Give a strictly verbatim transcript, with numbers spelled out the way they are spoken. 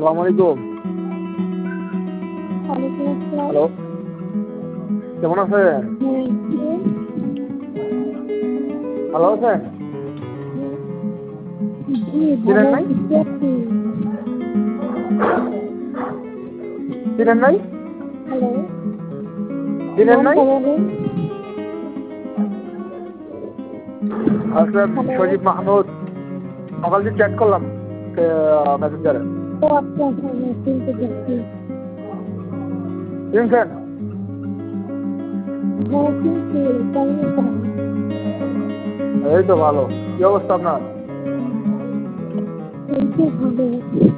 আসসালামু আলাইকুম। হ্যালো, কেমন আছেন? ভালো আছেন? চিনেন নাই? চিনেন নাই? চিনেন নাই? আসলে সজীব মাহমুদ, সকাল দিন চ্যাট করলাম মেসেঞ্জারে। চিনছেন? এই তো ভালো। কি অবস্থা আপনার?